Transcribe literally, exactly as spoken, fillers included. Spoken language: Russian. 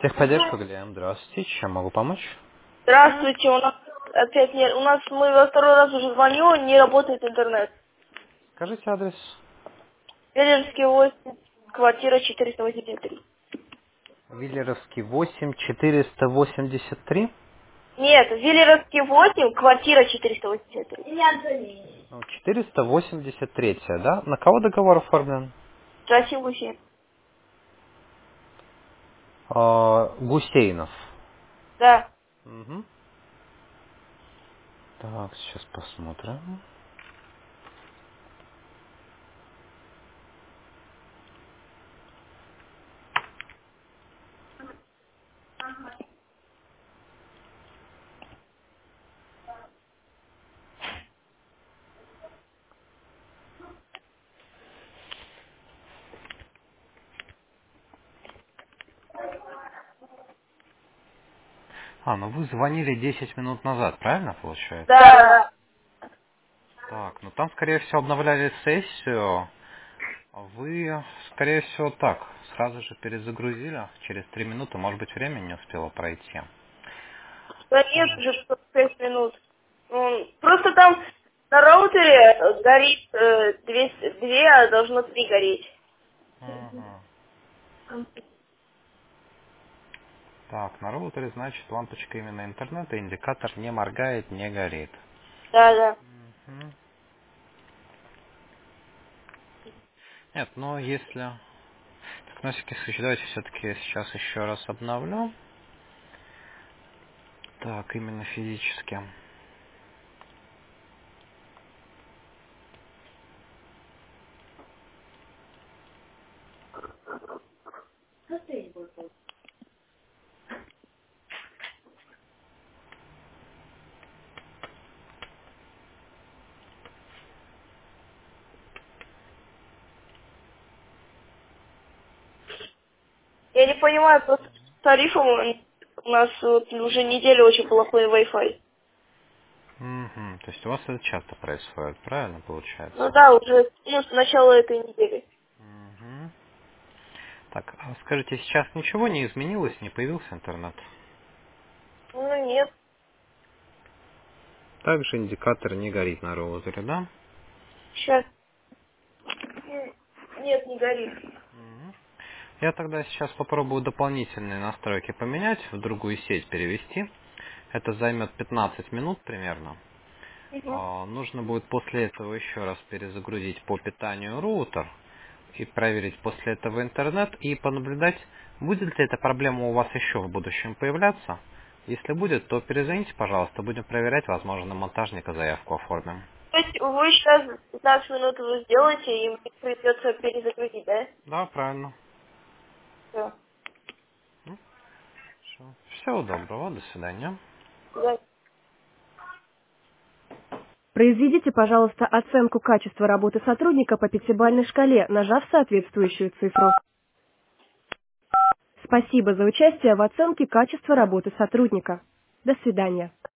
Техподдержка Галия, здравствуйте, чем могу помочь? Здравствуйте, у нас опять нет. У нас мы во второй раз уже звоню, не работает интернет. Скажите адрес. Веллерский восемь, квартира четыреста восемьдесят три. Виллеровский восемь, четыреста восемьдесят три. Нет, Веллеровский восемь, квартира четыреста восемьдесят три. Ну, четыреста восемьдесят три, да? На кого договор оформлен? Красивый Гусейн. А, Гусейнов. Да. Мгм. Так, сейчас посмотрим. А, ну вы звонили десять минут назад, правильно получается? Да, да. Так, ну там, скорее всего, обновляли сессию. А вы, скорее всего, так, сразу же перезагрузили. Через три минуты, может быть, время не успело пройти. Да нет, Так. уже сорок пять минут. М, Просто там на роутере э, горит э, две, две, а должно три гореть. Мгм. Так, на роутере, значит, лампочка именно интернета, индикатор не моргает, не горит. Да, да. Мгм. Нет, но если... Так, на всякий случай, давайте все-таки сейчас еще раз обновлю. Так, именно физически. Я не понимаю, просто с тарифом у нас вот уже неделю очень плохой Wi-Fi. Мгм. То есть у вас это часто происходит, правильно Ну получается? да, уже ну, с начала этой недели. Мгм. Так, а скажите, сейчас ничего не изменилось, не появился интернет? Ну нет, Также индикатор не горит на роутере, да? сейчас. Нет, не горит. Мгм. Я тогда сейчас попробую дополнительные настройки поменять, в другую сеть перевести. Это займет пятнадцать минут примерно. Угу. А, Нужно будет после этого еще раз перезагрузить по питанию роутер и проверить после этого интернет и понаблюдать, будет ли эта проблема у вас еще в будущем появляться. Если будет, то перезвоните, пожалуйста, будем проверять, возможно, на монтажника заявку оформим. То есть вы сейчас пятнадцать минут вы сделаете, и мне придется перезагрузить, да? Да, правильно. Все. Всего доброго, до свидания. Да. Произведите, пожалуйста, оценку качества работы сотрудника по пятибалльной шкале, нажав соответствующую цифру. Спасибо за участие в оценке качества работы сотрудника. До свидания.